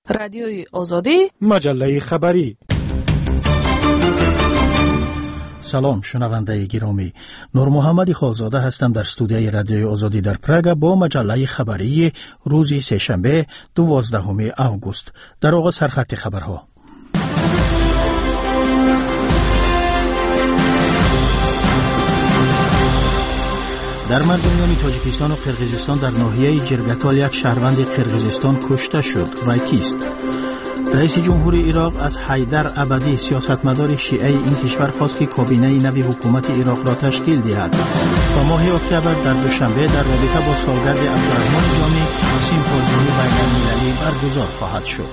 رادیوی آزادی، مجله خبری. سلام شنونده گرامی، نور محمد خالزاده هستم در استودیوی رادیوی آزادی در پراگ با مجله خبری روز سه‌شنبه 12 آگوست. در آغاز سرخط خبرها. در مرزبان تاجیکستان و قرقیزستان در ناحیه جرگتال یک شهروند قرقیزستان کشته شد. و کیست؟ رئیس جمهوری عراق از حیدر عبدی سیاستمدار شیعه این کشور خواست که کابینه نوی حکومت عراق را تشکیل دهد. و ماه اکتبر در دوشنبه در رابطه با سالگرد عبدالرحمن جامی سیمپوزیوم بین‌المللی برگزار خواهد شد.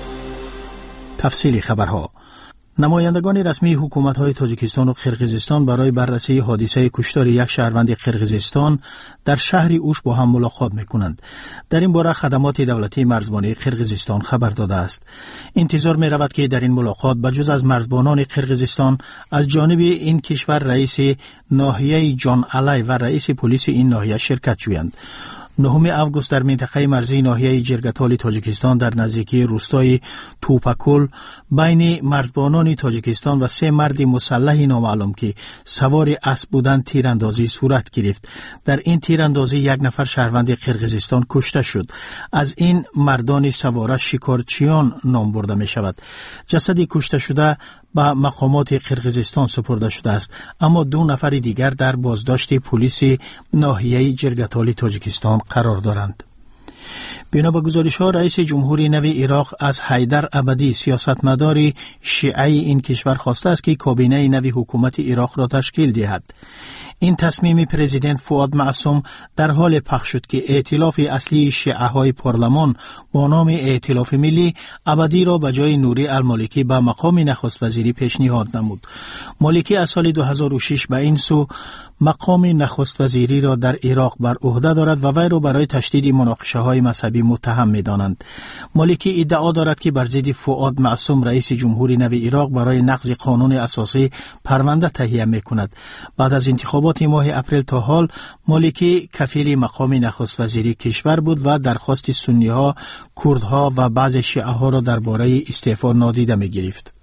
تفصیل خبرها. نمایندگان رسمی حکومت‌های تاجیکستان و قرقیزستان برای بررسی حادثه کشتار یک شهروند قرقیزستان در شهر اوش با هم ملاقات می‌کنند. در این باره خدمات دولتی مرزبانی قرقیزستان خبر داده است. انتظار می‌رود که در این ملاقات بجز از مرزبانان قرقیزستان از جانب این کشور رئیس ناحیه جان علی و رئیس پلیس این ناحیه شرکت جویند. 9 آگوست در منطقه مرزی ناحیه جرگتال تاجیکستان در نزدیکی روستای توپکل بین مرزبانان تاجیکستان و 3 مرد مسلح نامعلوم که سوار اسب بودند تیراندازی صورت گرفت. در این تیراندازی یک نفر شهروند قرقیزستان کشته شد. از این مردان سواره شکارچیان نام برده می شود. جسد کشته شده به مقامات قرقیزستان سپرده شده است، اما 2 نفر دیگر در بازداشت پلیس ناحیه جرگتال تاجیکستان قرار دارند. بنا به گزارش‌ها رئیس جمهوری نوی عراق از حیدر عبدی سیاستمدار شیعه این کشور خواسته است که کابینه نوی حکومت عراق را تشکیل دهد. این تصمیم پرزیدنت فؤاد معصوم در حال پخش شد که ائتلاف اصلی شیعه‌های پارلمان با نام ائتلاف ملی عبدی را به جای نوری المالکی به مقام نخست وزیری پیشنهاد نمود. مالکی از سال 2006 به این سو مقام نخست وزیری را در عراق بر عهده دارد و وی را برای تشدید مناقشه‌های مذهبی متهم می‌دانند. مالکی ادعا دارد که بر ضد فؤاد معصوم رئیس جمهوری نوی عراق برای نقض قانون اساسی پرونده تهیه می‌کند. بعد از انتخابات ماه اپریل تا حال مالکی کفیل مقام نخست وزیری کشور بود و درخواست سنی‌ها، کردها و بعض شیعه‌ها را درباره استعفا نادیده می‌گرفت.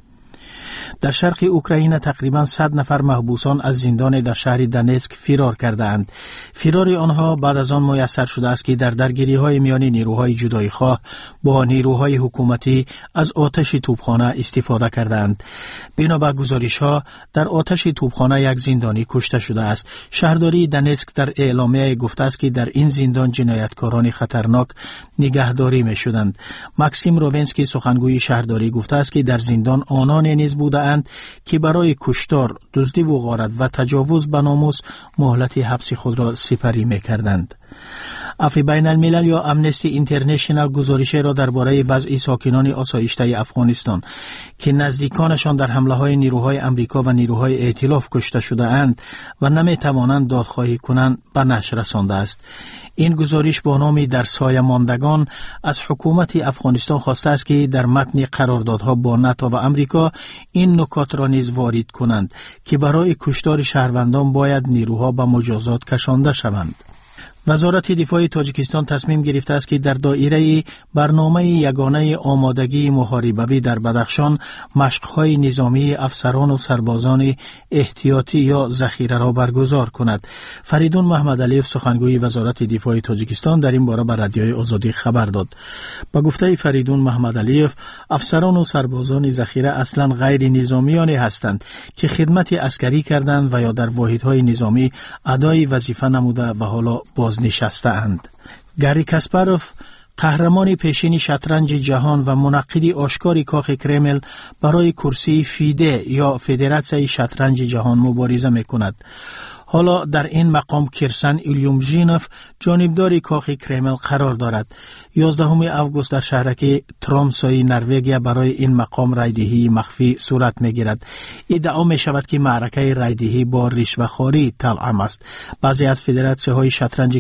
در شرق اوکراین تقریباً 100 نفر محبوسان از زندان در شهر دونتسک فرار کردند. فرار آنها بعد از آن میسر شده است که در درگیری‌های میان نیروهای جدایی‌خواه با نیروهای حکومتی از آتش توپخانه استفاده کردند. بنا به گزارش‌ها در آتش توپخانه یک زندانی کشته شده است. شهرداری دونتسک در اعلامیه گفته است که در این زندان جنایتکاران خطرناک نگهداری می‌شدند. ماکسیم روونسکی سخنگوی شهرداری گفته است که در زندان آنان نیز بودند که برای کشتار، دزدی و غارت و تجاوز به ناموس مهلت حبس خود را سپری می‌کردند. عفو بین الملل یا امنستی اینترنشنال گزارش را درباره وضع ساکنان آسایشته افغانستان که نزدیکانشان در حمله‌های نیروهای امریکا و نیروهای ائتلاف کشته شده اند و نمی‌توانند دادخواهی کنند به نشر رسانده است. این گزارش با نام در سایه ماندگان از حکومت افغانستان خواسته است که در متن قراردادها با ناتو و امریکا این نکات را نیز وارد کنند که برای کشتار شهروندان باید نیروها به مجازات کشانده شوند. وزارت دفاع تاجیکستان تصمیم گرفته است که در دایره برنامه یگانه آمادگی محاربوی در بدخشان مشق‌های نظامی افسران و سربازان احتیاطی یا ذخیره را برگزار کند. فریدون محمد علیف سخنگوی وزارت دفاع تاجیکستان در این باره به رادیوی آزادی خبر داد. با گفته فریدون محمد علیف، افسران و سربازان ذخیره اصلاً غیر نظامیانی هستند که خدمت عسکری کردند و یا در واحدهای نظامی ادای وظیفه نموده و حالا بازنشسته اند. گری کاسپاروف، قهرمان پیشین شطرنج جهان و منعقد آشکار کاخ کرمل، برای کرسی فیده یا فدراسیون شطرنج جهان مبارزه می‌کند. حالا در این مقام کرسن ایلیومژینوف جانبدار کاخ کرمل قرار دارد. 11 آگوست در شهرک ترامسای نروژ برای این مقام رایدهی مخفی صورت می‌گیرد. ادعا می‌شود که معرکه رایدهی با رشوه‌خواری توأم است. بعضی از فدراسیون‌های شطرنج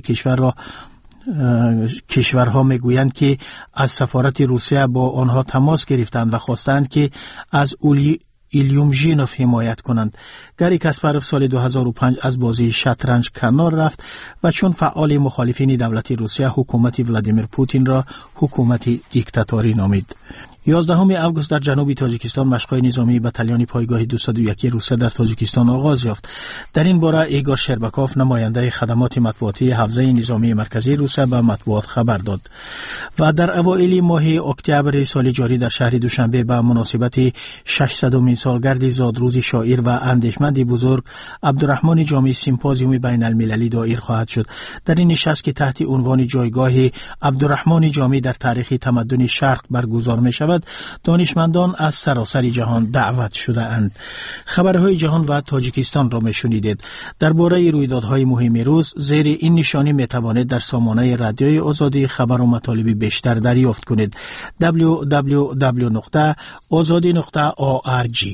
کشورها میگویند که از سفارت روسیه با آنها تماس گرفتند و خواستند که از ایلیومژینوف حمایت کنند. گری کاسپاروف سال 2005 از بازی شطرنج کنار رفت و چون فعال مخالفین دولت روسیه حکومت ولادیمیر پوتین را حکومت دیکتاتوری نامید. 11 آگوست در جنوب تاجیکستان مشق‌های نظامی بتالیون پایگاه 201 روسیه در تاجیکستان آغاز یافت. در این باره ایگور شرباکوف نماینده خدمات مطبوعاتی حوزه نظامی مرکزی روسیه به مطبوعات خبر داد. و در اوایل ماه اکتبر سال جاری در شهر دوشنبه به مناسبت 600مین سالگرد زادروز شاعر و اندیشمند بزرگ عبدالرحمن جامی سیمپوزیوم بین المللی دایر خواهد شد. در این نشست که تحت عنوان جایگاه عبدالرحمن جامی در تاریخ تمدن شرق برگزار می شود، دانشمندان از سراسر جهان دعوت شده اند. خبرهای جهان و تاجیکستان را می شنیدید. درباره رویدادهای مهم روز زیر این نشانی می توانید در سامانه رادیوی آزادی خبر و مطالب بیشتر دریافت کنید. www.azadi.org.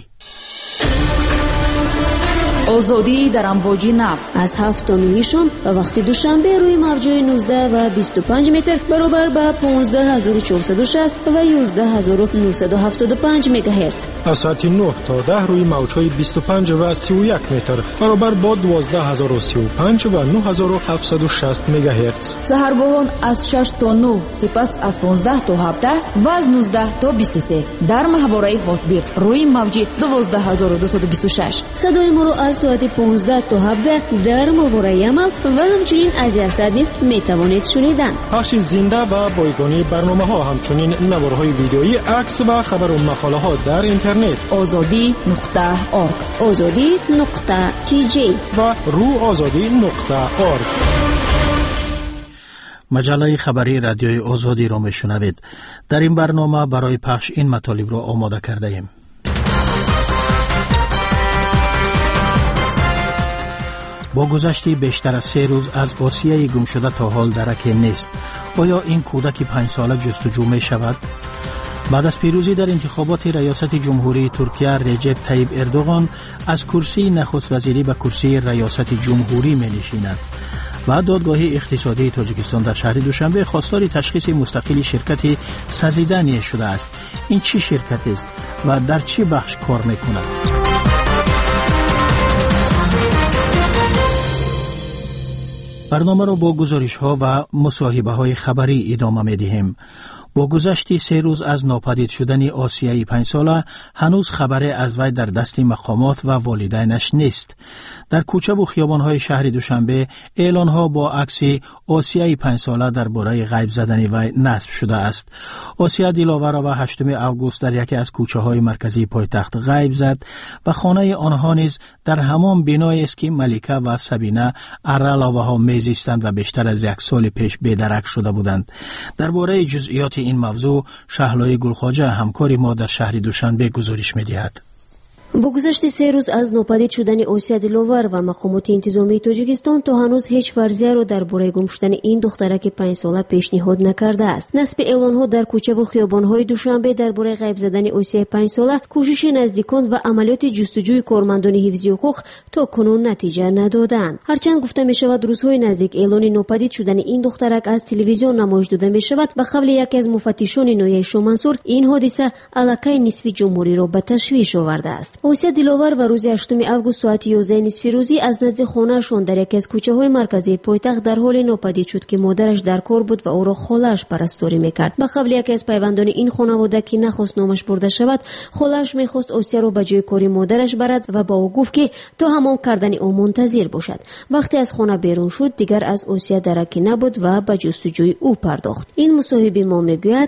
آزادی در امواج نب از 7 تا 9 شام و وقت دوشنبه روی موج‌های 19 و 25 متر برابر با 15460 و 11975 مگاهرتز. از ساعت 9 تا 10 روی موج‌های 25 و 31 متر برابر با 12035 و 9760 مگاهرتز. سحرگاهان از 6 تا 9 سپس از 15 تا 17 و از 19 تا 23 در محوره هاتبیرد روی موج 12226. صدای ما را از ساعت 15 تا 17 در ماهواره عمل و همچنین از یاسد نیز می توانید شنیدن. پخش زنده و بایگانی برنامه ها، همچنین نوارهای ویدئویی، عکس و خبر و مقاله ها در اینترنت azadi.org azadi.kj و روآزادی.org. مجله خبری رادیوی آزادی را میشنوید. در این برنامه برای پخش این مطالب را آماده کرده ایم. با گذشت بیشتر از 3 روز از آسیای گم شده تا حال درک نیست. آیا این کودک 5 ساله جستجو می شود؟ بعد از پیروزی در انتخابات ریاست جمهوری ترکیه، رجب طیب اردوغان از کرسی نخست وزیری به کرسی ریاست جمهوری می نشیند. و دادگاه اقتصادی تاجیکستان در شهر دوشنبه خواستار تشخیص مستقل شرکت سزیدانی شده است. این چه شرکت است و در چه بخش کار می کند؟ برنامه را با گزارش ها و مصاحبه های خبری ادامه می دهیم. با گذشت 3 روز از ناپدید شدن آسیای 5 ساله هنوز خبری از وی در دست مقامات و والدینش نیست. در کوچه و خیابان‌های شهر دوشنبه اعلان‌ها با عکس آسیای 5 ساله درباره غیب زدن وی نصب شده است. آسیا دلاور و 8 آگوست در یکی از کوچه‌های مرکزی پایتخت غیب زد و خانه آنها نیز در همان بنایی است که ملیکه و سبینه علی‌ها میزیستند و بیشتر از 1 سال پیش بی‌درک شده بودند. درباره جزئیات این موضوع شهلای گلخواجه همکار ما در شهر دوشنبه گزارش می‌دهد. با گذشت 3 روز از ناپدید شدن آسیا دلاور و مقامات انتظامی تاجیکستان تا هنوز هیچ فرضیه را درباره گم شدن این دخترک 5 ساله پیشنهاد نکرده است. نصب اعلان‌ها در کوچه و خیابان‌های دوشنبه درباره غیب زدن آسیا 5 ساله کوشش نزدیکان و عملیات جستجوی کارمندان حفظی حقوق تا کنون نتیجه ندادند. هرچند گفته می‌شود روزهای نزدیک اعلان ناپدید شدن این دخترک از تلویزیون نمایش داده می‌شود و قبل یکی از مفتشان نویه شومنصور این حادثه علاقه نصف جمهوری را به تشویش آورده است. آسیا دلاور و روز 8 آگوست ساعت 11 نصف روزی از نزد خانه‌شان در یکی از کوچه‌های مرکزی پایتخت در حال ناپدید شد که مادرش در کار بود و او را خاله‌اش پرستاری می‌کرد. به قبل یکی از پیوندان این خانواده که نخواست نامش برده شود، خاله‌اش می‌خواست آسیا را به جای کاری مادرش برد و با او گفت که تا همان کردن او منتظر باشد. وقتی از خانه بیرون شد دیگر از آسیا درکی نبود و به جستجوی او پرداخت. این مصاحبه ما میگوید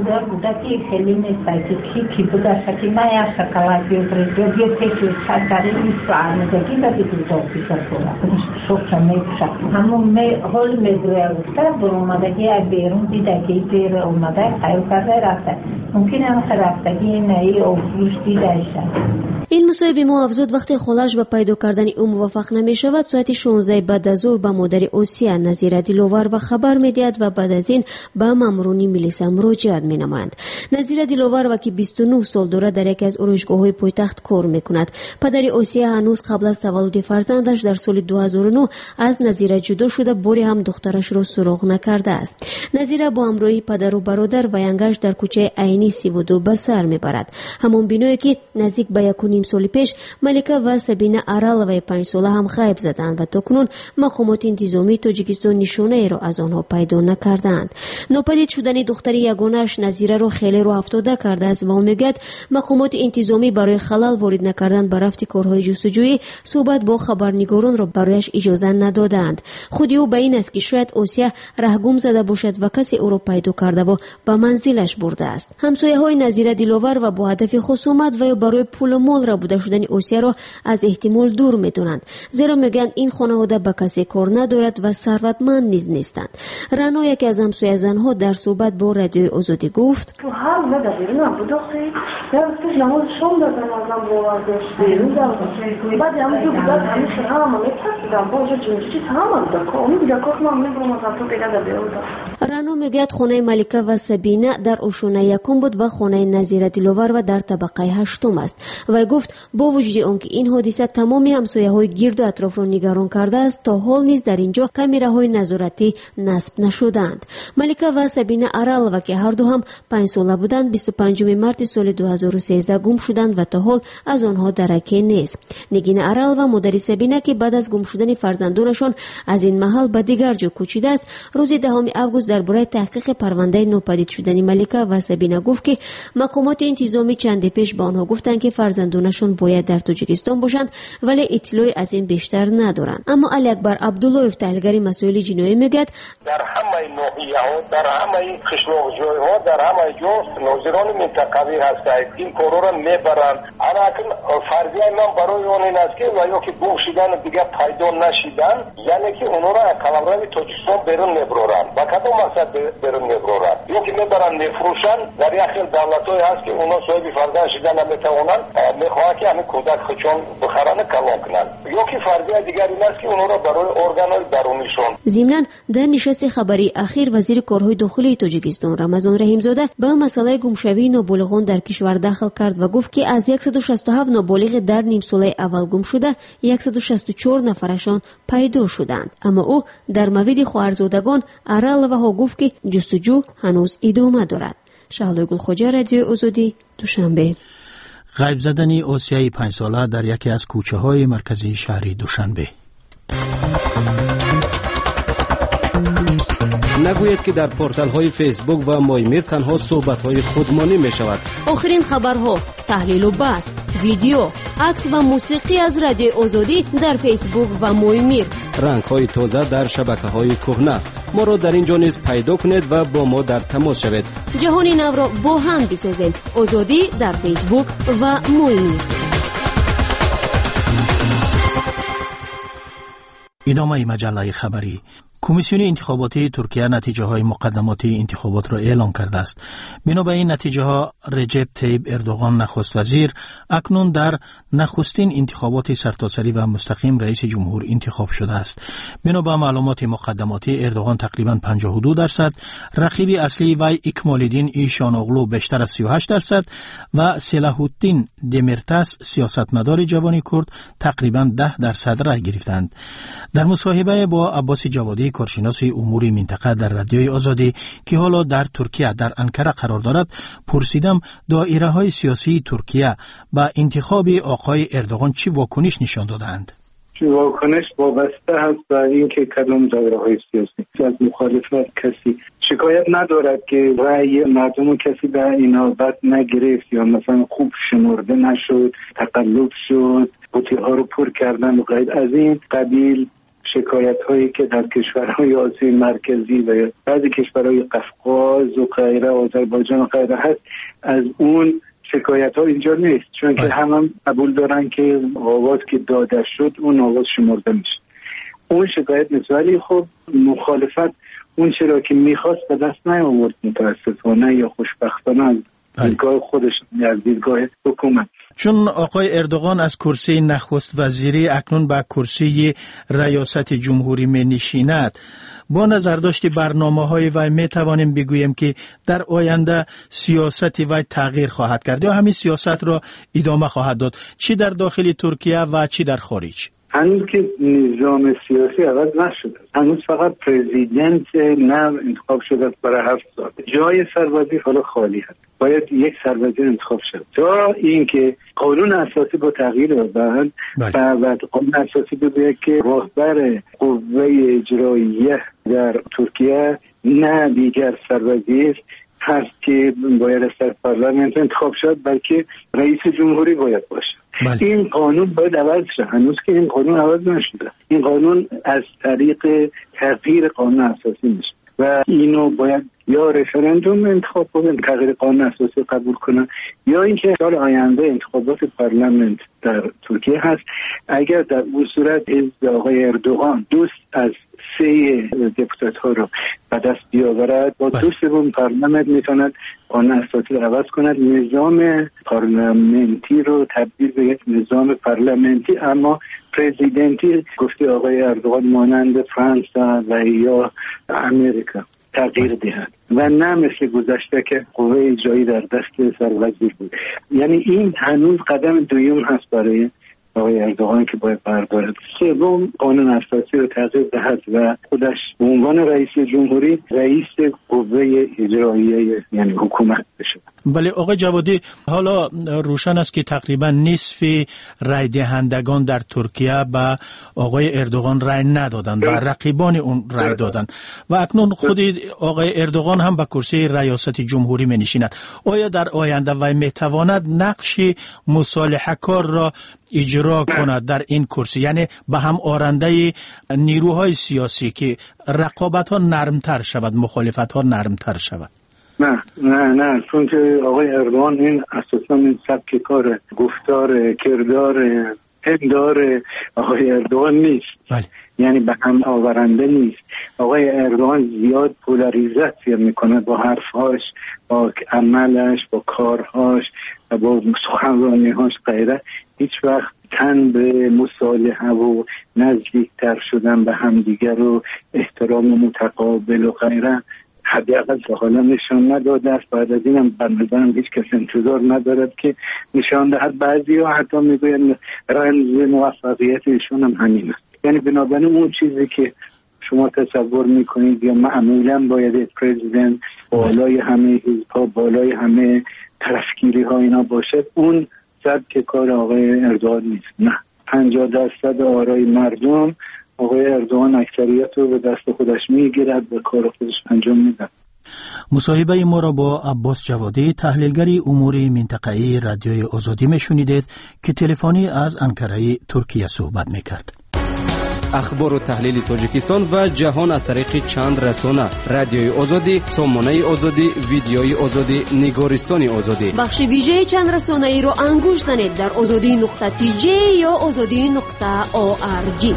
همون حال میدوه افتاد برامدگی از بیرون دیدگی پیر اومده خیلی کرده رفته ممکنه هم رفتگی نهی افروش دیده شد. این مصاحبه ما افزود وقتی خالش به پیدا کردن او موفق نمی شود ساعت 16 بعد از ظهر به مادر آسیا نظیره دلاور و خبر می دهد و بعد از این به ماموران ملیسا مراجعت می نمایند. نظیره دلاور و که 29 سال دارد در یکی از آرایشگاه‌های پایتخت کار می کند. پدر آسیا هنوز قبل از تولد فرزندش در سال 2009 از نظیره جدا شده باری هم دخترش را سراغ نکرده است. نظیره با همراهی پدر و برادر و ینگش در کوچه عینی 32 به سر میبرد. همون بینایی که نزدیک به 1.5 سال پیش ملکه و سبینه ارالوی 5 ساله هم غیب زدند و تاکنون مقامات انتظامی تاجیکستان نشانه ای را از آنها پیدا نکردند. ناپدید شدن دختر یگانه‌اش نظیره را خیلی رو افتاده کرده است و او میگوید مقامات انتظامی برای خلل وارد نکردن به رفت کارهای جستجویی صحبت با خبرنگاران را برایش اجازه ندادند. خود او به این است که شاید آسیا رهگم زده باشد و کسی او را پیدا کرده و به منزلش برده است. همسایه‌های نظیره دلاور و با هدف خصومت و یا برای پول و مال را بوده شدن آسیا را از احتمال دور می‌دانند، زیرا میگن این خانواده به کسی کار ندارد و ثروتمند نیز نیستند. رنا یکی از همسایه زنها در صحبت با رادیوی آزادی گفت: تو هر وقت بیرون بودم تو نماز شام دادم ازم باوردش بیرون دادم بعد همون جو بودم همیشه همه می‌کردم باشه چیزی تمام داد امید دکوخ من می‌برم تو دیگه بیرون. رنا میگوید خانه ملکه و سبینه در اوشونه یکم بود و خانه نظیره دلاور و در طبقه 8 است. و گفت با وجود آنکه این حادثه تمامی همسایه‌های گرد و اطراف را نگران کرده است، تا حال نیز در اینجا کامراهای نظارتی نصب نشدند. ملکه و سبینه ارالوی که هر دو هم 5 ساله بودند 25 مارس سال 2013 گم شدند و تا حال از آنها درکی نیست. نگین ارالوی مادر سبینه که بعد از گم شدن فرزندانشان از این محل به دیگر جا کوچیده است، روز 10 آگوست درباره تحقیق پرونده ناپدید شدن ملکه و سبینه گفت که مقامات انتظامی چند پیش به آنها گفتند که فرزندانشان باید در تاجیکستان باشند ولی اطلاعی از این بیشتر ندارند. اما علی اکبر عبدالله تحلیلگر مسائل جنایی میگوید در همه ناحیه‌ها در همه قشلاق‌جای‌ها در همه جا ناظران منطقوی هستند این کارا را میبرند. الان فرضیه من برای آن این است که و یا که گم شدن دیگه پیدا نشدن یعنی که اونا را از قلمرو تاجیکستان بیرون میبرند. با کدام مقصد بیرون میبرند؟ یا که میبرند میفروشن. در یک خیلی دولت‌های هست که اونا صاحب فرزند شدن نمیتوانند، میخواهند که همین کودک خودشان بخرن کلان کنند. یا که فرضیه دیگر این است که اونا را برای ارگان‌های درونیشان. ضمناً در نشست خبری اخیر وزیر کارهای داخلی تاجیکستان رمضان رحیمزاده به مسئله گمشوی نابالغان در کشور داخل کرد و گفت که از 167 نابالغ در نیم ساله اول گم شده 164 نفرشان پیدا شدند. اما او در مورد خواهرزادگان ارالوی گفت که جستجو هنوز ادامه دارد. شهلا گلخوجه، رادیو آزادی، دوشنبه. غیب زدن آسیای 5 ساله در یکی از کوچه های مرکزی شهر دوشنبه. نگوید که در پورتال های فیسبوک و مایمیر تنها صحبت های خودمانی می شود. آخرین خبرها، تحلیل و بحث، ویدیو، عکس و موسیقی از رادیو آزادی در فیسبوک و مایمیر. رنگ های تازه در شبکه های کهنه. ما را در اینجا نیز پیدا کنید و با ما در تماس شوید. جهان نو را با هم بسازیم. آزادی در فیسبوک و مایمیر. ادامه مجله خبری. کمیسیون انتخاباتی ترکیه نتیجه های مقدماتی انتخابات را اعلام کرده است. بنا به این نتیجه ها رجب طیب اردوغان نخست وزیر اکنون در نخستین انتخابات سرتاسری و مستقیم رئیس جمهور انتخاب شده است. بنا به معلومات مقدماتی اردوغان تقریبا 52%، رقیب اصلی وی اکمالالدین ایشانوغلو بیشتر از 38% و صلاح الدین دمیرتاس سیاستمدار جوان کرد تقریبا 10% رای گرفتند. در مصاحبه با عباس جوادی کارشناس امور منطقه در رادیوی آزادی که حالا در ترکیه در انکره قرار دارد پرسیدم دایره های سیاسی ترکیه با انتخاب آقای اردوغان چی واکنش نشان دادند؟ واکنش وابسته هست به اینکه کدام دایره های سیاسی از مخالفت کسی شکایت ندارد که رأی مردم کسی به اینا بد نگرفت یا مثلا خوب شمرده نشد، تقلب شد، بوته ها رو پر کردن و غیر از این قبیل شکایت هایی که در کشورهای آسیای مرکزی و بعضی کشورهای قفقاز و غیره، آذربایجان و غیره هست، از اون شکایت ها اینجا نیست، چون که هم قبول دارن که آواز که داده شد اون آواز شمرده میشه. اون شکایت نیست، ولی خب مخالفت اون چرا که میخواست به دست نیاورد متاسفانه یا خوشبختانه از دیدگاه خودش، از دیدگاه حکومت. چون آقای اردوغان از کرسی نخست وزیری اکنون به کرسی ریاست جمهوری می نشیند، با نظرداشت برنامه‌های وی می توانیم بگوییم که در آینده سیاست وی تغییر خواهد کرد یا همین سیاست را ادامه خواهد داد، چی در داخل ترکیه و چی در خارج؟ هنوز که نظام سیاسی عوض نشده، هنوز فقط پرزیدنت نو انتخاب شده برای 7 سال. جای سربازی حالا خالی هست، باید یک سربازی انتخاب شد تا اینکه قانون اساسی با تغییر بدن و قانون اساسی بگه که رهبر قوه اجراییه در ترکیه نه دیگر سربازی هست که باید از پارلمنت انتخاب شد، بلکه رئیس جمهوری باید باشه. این قانون باید عوض شد. هنوز که این قانون عوض نشده. این قانون از طریق تغییر قانون اساسی میشه و اینو باید یا رفرندوم انتخاب کنن، تغییر قانون اساسی قبول کنن، یا اینکه سال آینده انتخابات پارلمنت در ترکیه هست. اگر در اون صورت حزب آقای اردوغان دوست از 3 دپوتات ها رو به دست بیاورد، با 2/3 پارلمنت میتوند قانون اساسی رو عوض کند، نظام پارلمنتی رو تبدیل به یک نظام پارلمنتی اما پرزیدنتی گفته آقای اردوغان مانند فرانسه و یا امریکا تغییر دهند و نه مثل گذشته که قوه اجرایی در دست سروزیر بود. یعنی این هنوز قدم دوم هست برای آقای اردوغان که باید بردارد. 3 قانون اساسی رو تغییر دهد و خودش به عنوان رئیس جمهوری رئیس قوه اجراییه یعنی حکومت بشه. ولی آقای جوادی حالا روشن است که تقریبا نصف رای دهندگان در ترکیه به آقای اردوغان رای ندادند و رقیبان اون رای دادند و اکنون خود آقای اردوغان هم به کرسی ریاست جمهوری می نشیند. آیا در آینده وی می تواند نقش مصالحه کار را اجرا کند در این کرسی، یعنی به هم آرنده نیروهای سیاسی که رقابت ها نرمتر شود، مخالفت ها نرمتر شود؟ نه چون که آقای اردوغان این اساسا این سبک کار، گفتار، کردار، پندار آقای اردوغان نیست. یعنی به هم آورنده نیست. آقای اردوغان زیاد پولاریزاسیون میکنه با حرفهاش، با عملش، با کارهاش و با سخنرانیهاش غیره. هیچ وقت تن به مصالحه و نزدیکتر شدن به همدیگر و احترام متقابل و غیره حداقل تا حالا نشان نداده است. بعد از اینم بنظرم هیچ کس انتظار ندارد که نشان دهد. بعضی‌ها حتی میگویند رمز موفقیت ایشون هم همین است. یعنی بنابراین اون چیزی که شما تصور میکنید یا معمولا باید پرزیدنت بالای همه حزب‌ها، بالای همه طرفگیری ها اینا باشد، اون سبک کار آقای اردوغان نیست. نه، 50% آرای مردم آقای اردوغان اکثریت رو به دست خودش میگیرد و کار خودش انجام میده. مصاحبه ما را با عباس جوادی، تحلیلگری امور منطقه‌ای رادیوی آزادی میشنیدید که تلفنی از انکره ترکیه صحبت میکرد. اخبار و تحلیل تاجیکستان و جهان از طریق چند رسانه: رادیوی آزادی، سامانه آزادی، ویدیوی آزادی، نگارستان آزادی. بخش ویژه چند رسانه‌ای رو انگوش زنید در azadi.tj یا azadi.org.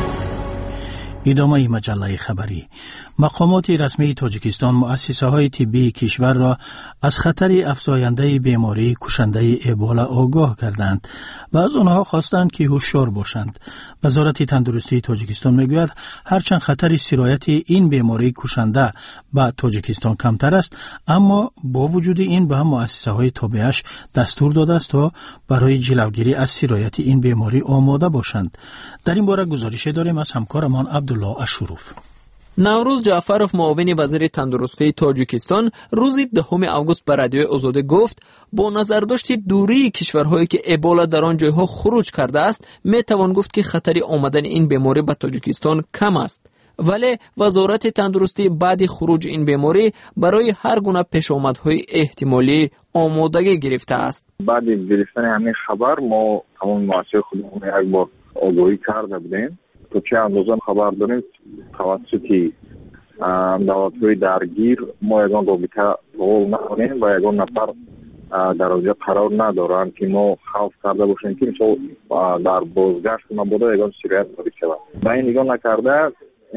ادامه مجله خبری. مقامات رسمی تاجیکستان مؤسسه‌های طبی کشور را از خطر افزاینده بیماری کشنده ابولا آگاه کردند و از آنها خواستند که هوشیار باشند. وزارت تندرستی تاجیکستان میگوید هرچند خطر سرایت این بیماری کشنده به تاجیکستان کمتر است، اما با وجود این به هم مؤسسه‌های تابعش دستور داده است تا برای جلوگیری از سرایت این بیماری آماده باشند. در این باره گزارش داریم از همکارمان عبدالله اشروف. نوروز جعفرов معاون وزیر تندرستی تاجیکستان روز 10 آگوست به رادیوی آزادی گفت با نظرداشت دوری کشورهایی که ابولا در آن جایها خروج کرده است می توان گفت که خطر آمدن این بیماری به تاجیکستان کم است، ولی وزارت تندرستی بعد خروج این بیماری برای هر گونه پیشامدهای احتمالی آمادگی گرفته است. بعد گرفتن همین خبر ما تمام مؤسسه خودمون یک بار آگاهی کرده بودیم تو چه اندازه خبر داریم توسط دولت‌های درگیر ما یگان رابطه قول نکنیم و یگان نفر در آنجا قرار ندارند که ما خوف کرده باشیم که در بازگشت مبادا یگان سرایت وارد شود. و این نگاه نکرده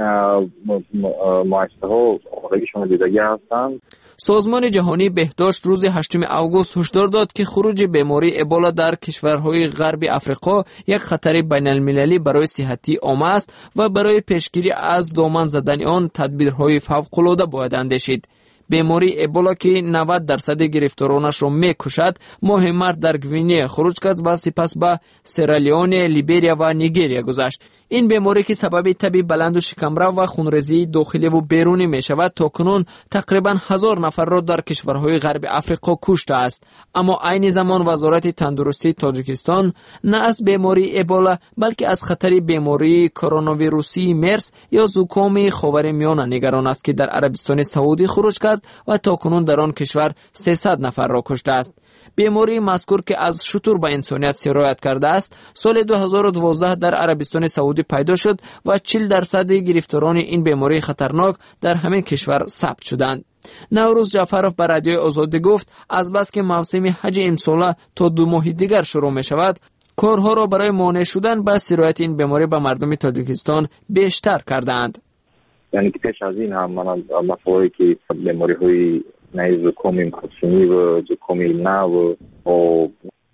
مؤسسه ها آمادگیشان دیدگی هستند. سازمان جهانی بهداشت روز 8 آگوست هشدار داد که خروج بیماری ابولا در کشورهای غرب افریقا یک خطر بین المللی برای صحتی عامه است و برای پیشگیری از دامن زدن آن تدبیرهای فوق‌العاده باید اندیشید. بیماری ابولا که 90% گرفتارانش را میکشد ماه مارس در گوینه خروج کرد و سپس به سرالیون، لیبریا و نیگریا گذشت. این بیماری که سبب تب بلند و شکمرو و خونریزی داخلی و بیرونی می شود تاکنون تقریبا 1000 نفر را در کشورهای غرب افریقا کشته است. اما عین زمان وزارت تندرستی تاجیکستان نه از بیماری ابولا بلکه از خطر بیماری کرونا ویروسی مرس یا زکام خاورمیانه نگران است که در عربستان سعودی خروج کرد و تاکنون در آن کشور 300 نفر را کشته است. بیماری مذکور که از شتر به انسانیت سرایت کرده است سال 2012 در عربستان سعودی پیدا شد و 40% گرفتاران این بیماری خطرناک در همین کشور ثبت شدند. نوروز جعفرов به رادیوی آزادی گفت از بس که موسم حج امساله تا 2 ماه دیگر شروع می شود کارها را برای مانع شدن به سرایت این بیماری به مردم تاجیکستان بیشتر کردند. یعنی که پیش از این هم من مسائلی که بیماری های زکام موسمی و زکام نو و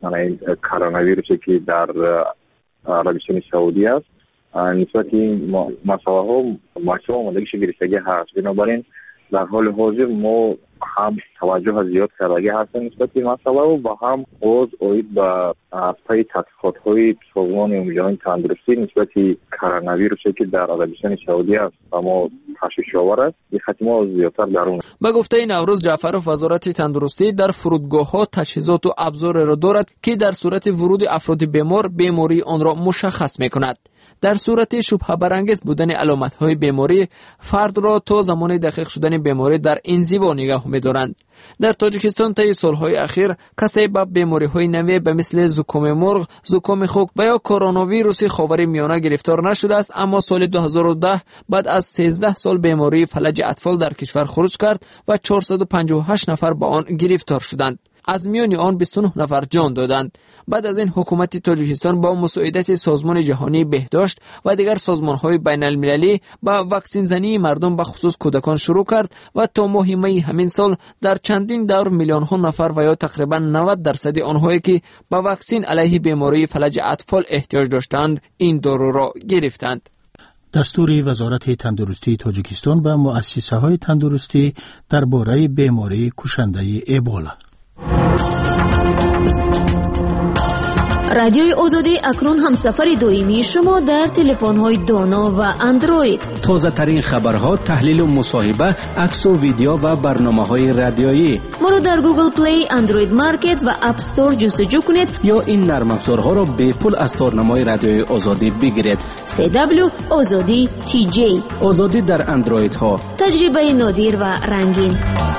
کرونا ویروسی که در عربستان سعودی است نسبت این مسئله ها محسوب آمدگیش گرفتگی هست. بنابراین در حال حاضر ما هم توجه زیاد کردگی هستیم نسبت این مسئله و هم باز اوید به پای تحقیقات های سازمان عمومی جهانی تندرستی نسبت کرونا ویروسی که در عربستان سعودی است اما تشویش آور است این خطیما زیادتر در اون. به گفته نوروز جعفرов وزارت تندرستی در فرودگاه ها تجهیزات و ابزار را دارد که در صورت ورود افراد بیمار بیماری آن را مشخص میکند. در صورت شبهه برانگیز بودن علامت‌های بیماری فرد را تا زمان دقیق شدن بیماری در انزوا نگاه می‌دارند. در تاجیکستان طی سال‌های اخیر کسی با بیماری‌های نوی به مثل زکام مرغ، زکام خوک و یا کرونا ویروس خاورمیانه گرفتار نشده است اما سال 2010 بعد از 13 سال بیماری فلج اطفال در کشور خروج کرد و 458 نفر با آن گرفتار شدند. از میان آن 29 نفر جان دادند. بعد از این حکومت تاجیکستان با مساعدت سازمان جهانی بهداشت و دیگر سازمان‌های بین‌المللی با واکسن زنی مردم به خصوص کودکان شروع کرد و تا ماه می همین سال در چندین دور میلیون‌ها نفر و یا تقریبا 90% آنهایی که با واکسن علیه بیماری فلج اطفال احتیاج داشتند این دارو را گرفتند. دستور وزارت تندرستی تاجیکستان به مؤسسه‌های تندرستی درباره بیماری کشنده ابولا. رادیوی آزادی اکنون هم سفر دویمی شما در تلفن‌های دانا و اندروید. تازه ترین خبرها، تحلیل و مصاحبه، عکس و ویدیو و برنامه‌های رادیویی. ما را در گوگل پلی، اندروید مارکت و اپ استور جستجو کنید یا این نرم افزارها را به پول از تارنمای رادیوی آزادی بگیرید. CW آزادی TJ آزادی در اندروید ها. تجربه نادر و رنگین.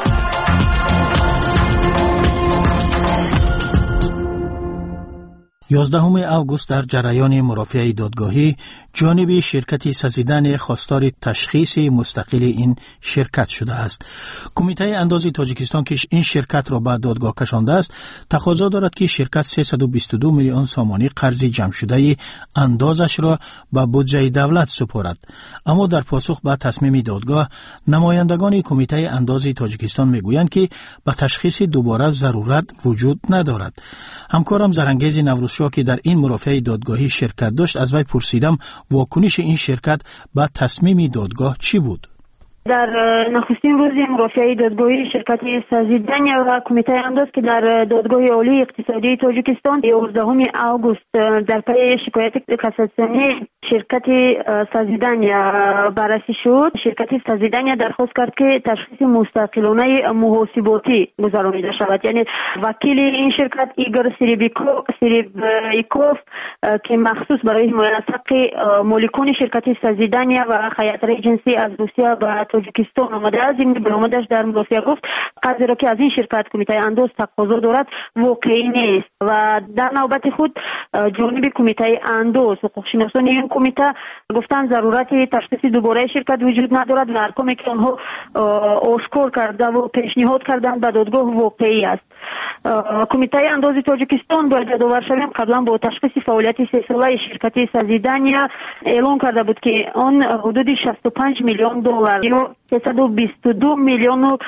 11 اوگوست در جریان مرافعه دادگاهی جانب شرکت سازیدن خواستار تشخیص مستقل این شرکت شده است. کمیته اندازی تاجیکستان که این شرکت را به دادگاه کشانده است تقاضا دارد که شرکت 322 میلیون سامانی قرض جمع شده اندازش را به بودجه دولت سپارد. اما در پاسخ به تصمیم دادگاه نمایندگان کمیته اندازی تاجیکستان میگویند که به تشخیص دوباره ضرورت وجود ندارد. همکارم زرنگیز نوروز که در این مرافعه دادگاهی شرکت داشت از وی پرسیدم واکنش این شرکت به تصمیم دادگاه چی بود؟ در نخستین روز مرافعه دادگاهی شرکت سازیدن و کمیته انداز که در دادگاه عالی اقتصادی تاجیکستان 11 اوگوست در پی شکایت کاساسیونی شرکت سازیدن بررسی شد. شرکت سازیدن درخواست کرد که تشخیص مستقلانه محاسباتی گذرانیده شود. یعنی وکیل این شرکت ایگور سریبیکوف که مخصوص برای حمایت حق مالکان شرکت سازیدن و هیئت جنسی از روسیه و تاجیکستان آمده است. این برآمدش در مرافعه گفت قضیه را که از این شرکت کمیته انداز تقاضا دارد واقعی نیست و در نوبت خود جانب کمیته انداز حقوق‌شناسان این کمیته گفتن ضرورت تشخیص دوباره شرکت وجود ندارد و ارقامی که آنها آشکار کرده و پیشنهاد کردند به دادگاه واقعی است. کمیته اندازی تاجیکستان باید یادآور شویم قبلا با تشخیص فعالیت 3 ساله شرکت سازیدن اعلام کرده بود که آن حدود 65 میلیون دلار یا 322 میلیون و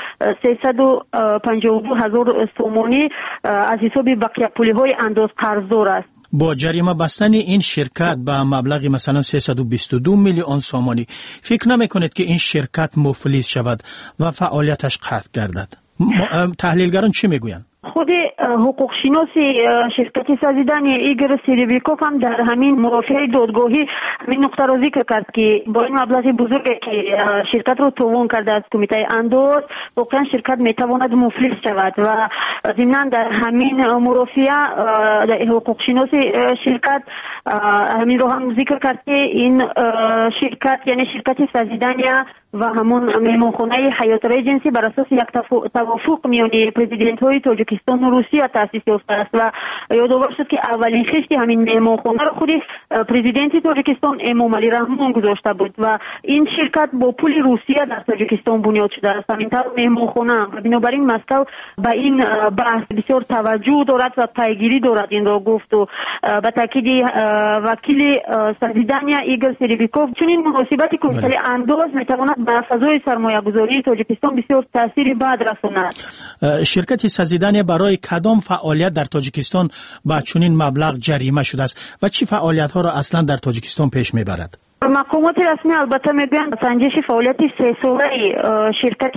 352 هزار سومانی از حساب بقیه پولی های انداز قرضدار است. با جریمه بستن این شرکت به مبلغ مثلا 322 میلیون سومانی فکر نمیکنید که این شرکت مفلس شود و فعالیتش قطع گردد؟ تحلیلگران چی میگویند؟ خود حقوق شناس شرکت سازیدن ایگور سیریبیکوف هم در همین مرافعه دادگاهی همین نقطه را ذکر کرد که با این مبلغ بزرگی که شرکت رو توان کرده از کمیته اندوز واقعا شرکت میتواند مفلس شود و ضمن در همین مرافعه حقوق شناس شرکت همین رو هم ذکر کرد که این شرکت یعنی شرکت سازیدن و همون مهمانخانه حیات ریجنسی بر اساس یک توافق میان پرزیدنت های تاجیکستان و روسیه تأسیس یافته است و یادآور شد که اولین خشت همین مهمانخانه را خود پرزیدنت تاجیکستان امام علی رحمان گذاشته بود و این شرکت با پول روسیه در تاجیکستان بنیاد شده است. همینطور مهمانخانه و بنابراین مسکو به این بحث بسیار توجه دارد و پیگیری دارد. این را گفت و به تاکید وکیل سازیدن ایگور سیریبیکوف چنین مناسبت کمیته اندوز میتواند بر فضای سرمایه‌گذاری تاجیکستان بسیار تاثیر بد رساند. شرکت سازیدن برای کدام فعالیت در تاجیکستان با چنین مبلغ جریمه شده است و چه فعالیت‌ها را اصلا در تاجیکستان پیش می‌برد؟ مقامات رسمی البته میگویند سنجش فعالیت 3 ساله شرکت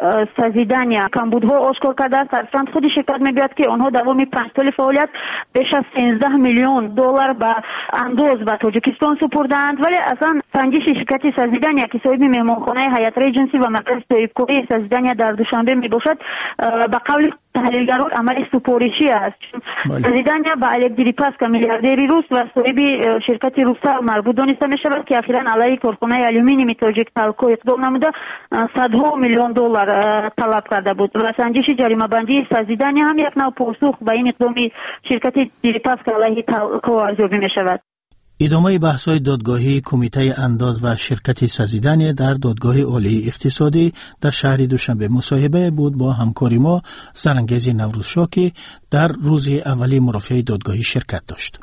سازیدن کمبودها آشکار کرده است. هرچند خود شرکت میگوید که آنها دوام 5 سال فعالیت بیش از 13 میلیون دلار به اندوز به تاجیکستان سپردند، ولی اصلا سنجش شرکت سازیدن که صاحب مهمانخانه حیات ریجنسی و مرکز طیبکاری سازیدن در دوشنبه میباشد به قول تحلیلگران عمل سپارشی است. سازیدن به الکدریپاس که میلیاردری روس و صاحب شرکت روسا مربوط دانسته می شود که اخیراً علیه کارخانه آلومینیوم تاجیک تالکو اقدام نموده صدها میلیون دلار طلب کرده بود و سنجش جریمه بندی سازیدن هم یک نوع پاسخ به این اقدام شرکت دریپاس که علیه تالکو ارزیابی می شود. ادامه بحث‌های دادگاهی کمیته انداز و شرکت سازیدن در دادگاه عالی اقتصادی در شهر دوشنبه مصاحبه بود با همکاری ما سرانگیز نوروزشاه که در روز اولی مرافعه دادگاهی شرکت داشت.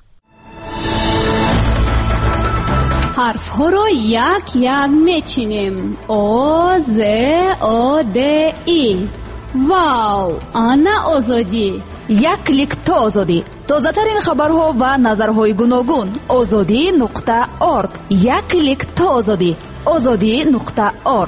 حرف‌ها را یک یک میچینیم. آ ز آ د ای. واو، آنا آزادی. یک کلیک تا آزادی. تازه ترین خبرها و نظرهای گوناگون. azadi.org. یک کلیک تا آزادی. azadi.org.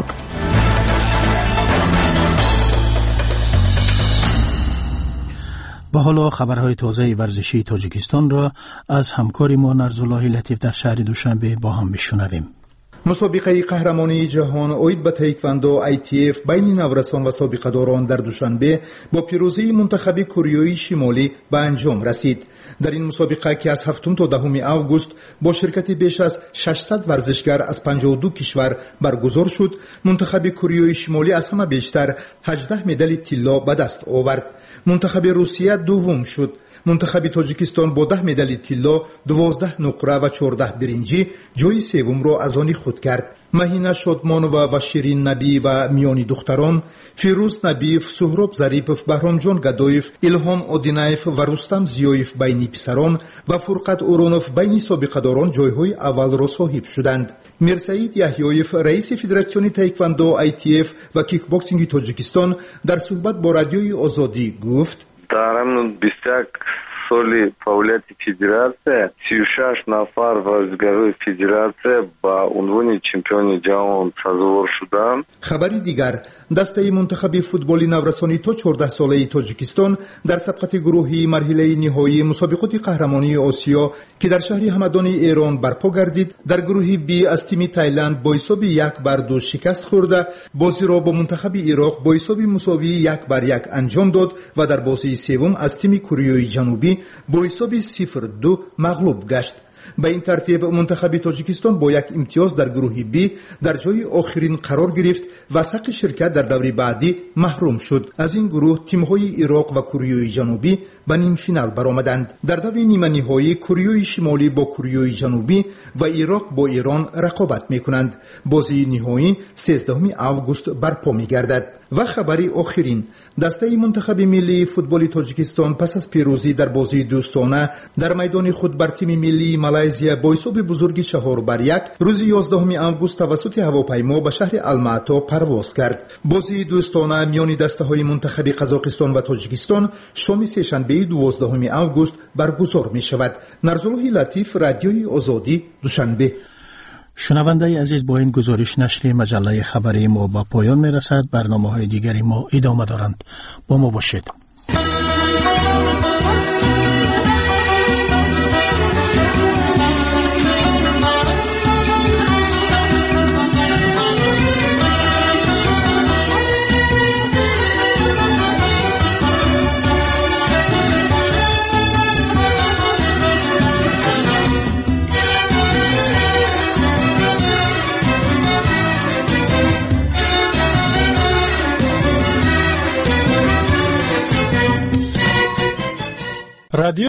و حالا خبرهای تازه ورزشی تاجیکستان را از همکاری ما نرزالله لطیف در شهر دوشنبه با هم میشنویم. مسابقه قهرمانی جهان اوید به تایکواندو ITF بین نورسان و سابقه‌داران در دوشنبه با پیروزی منتخب کره شمالی به انجام رسید. در این مسابقه که از 7 تا 10 آگوست با شرکت بیش از 600 ورزشگر از 52 کشور برگزار شد، منتخب کره شمالی از همه بیشتر 18 مدال طلا به دست آورد. منتخب روسیه دوم شد. منتخب تاجیکستان با 10 مدال طلا، 12 نقره و 14 برنجی جای سوم را از آن خود کرد. مهینه شادمانووا و شیرین نبی و میانی دختران، فیروز نبیف، سهراب ظریفов، بهرامجان گدایف، الهام اودینایف و رستم زیایف بین پسران و فرقت اورونوف بین سابقه‌داران جایهای اول را صاحب شدند. میرسعید یحیایف رئیس فدراسیون تایکواندو ITF و کیک باکسینگ تاجیکستان در صحبت با رادیوی آزادی گفت: در همون 21 سال فعالیت فدراسیون 36 نفر ورزشکارای فدراسیون با عنوان چمپیون جهان سازگار شدند. خبری دیگر، دسته منتخب فوتبال نورسانی تا 14 ساله تاجیکستان در سبقت گروهی مرحله نهایی مسابقات قهرمانی آسیا که در شهر همدان ایران برپا گردید، در گروه بی از تیم تایلند با حساب 1-2 شکست خورده، بازی را با منتخب عراق با حساب مساوی 1-1 انجام داد و در بازی سوم از تیم کره جنوبی با حساب 0-2 مغلوب گشت. به این ترتیب منتخب تاجیکستان با 1 امتیاز در گروه بی در جای آخرین قرار گرفت و حق شرکت در دور بعدی محروم شد. از این گروه تیم‌های عراق و کره جنوبی به نیم فینال برآمدند. در دور نیمه نهایی کره شمالی با کره جنوبی و عراق با ایران رقابت می‌کنند. بازی نهایی 13 آگوست برپا می‌گردد. و خبری آخرین، دسته منتخب ملی فوتبال تاجیکستان پس از پیروزی در بازی دوستانه در میدان خود بر تیم ملی مالایزیا با حساب بزرگی 4-1 روز 11 آگوست توسط هواپیما به شهر الماتا پرواز کرد. بازی دوستانه میان دسته‌های منتخب قزاقستان و تاجیکستان شام سه‌شنبه 12 آگوست برگزار می شود. نرزالله لطیف، رادیوی آزادی، دوشنبه. شنونده عزیز، با این گزارش نشر مجله خبری ما به پایان می رسد. برنامه‌های دیگری ما ادامه دارند. با ما باشید. رادیو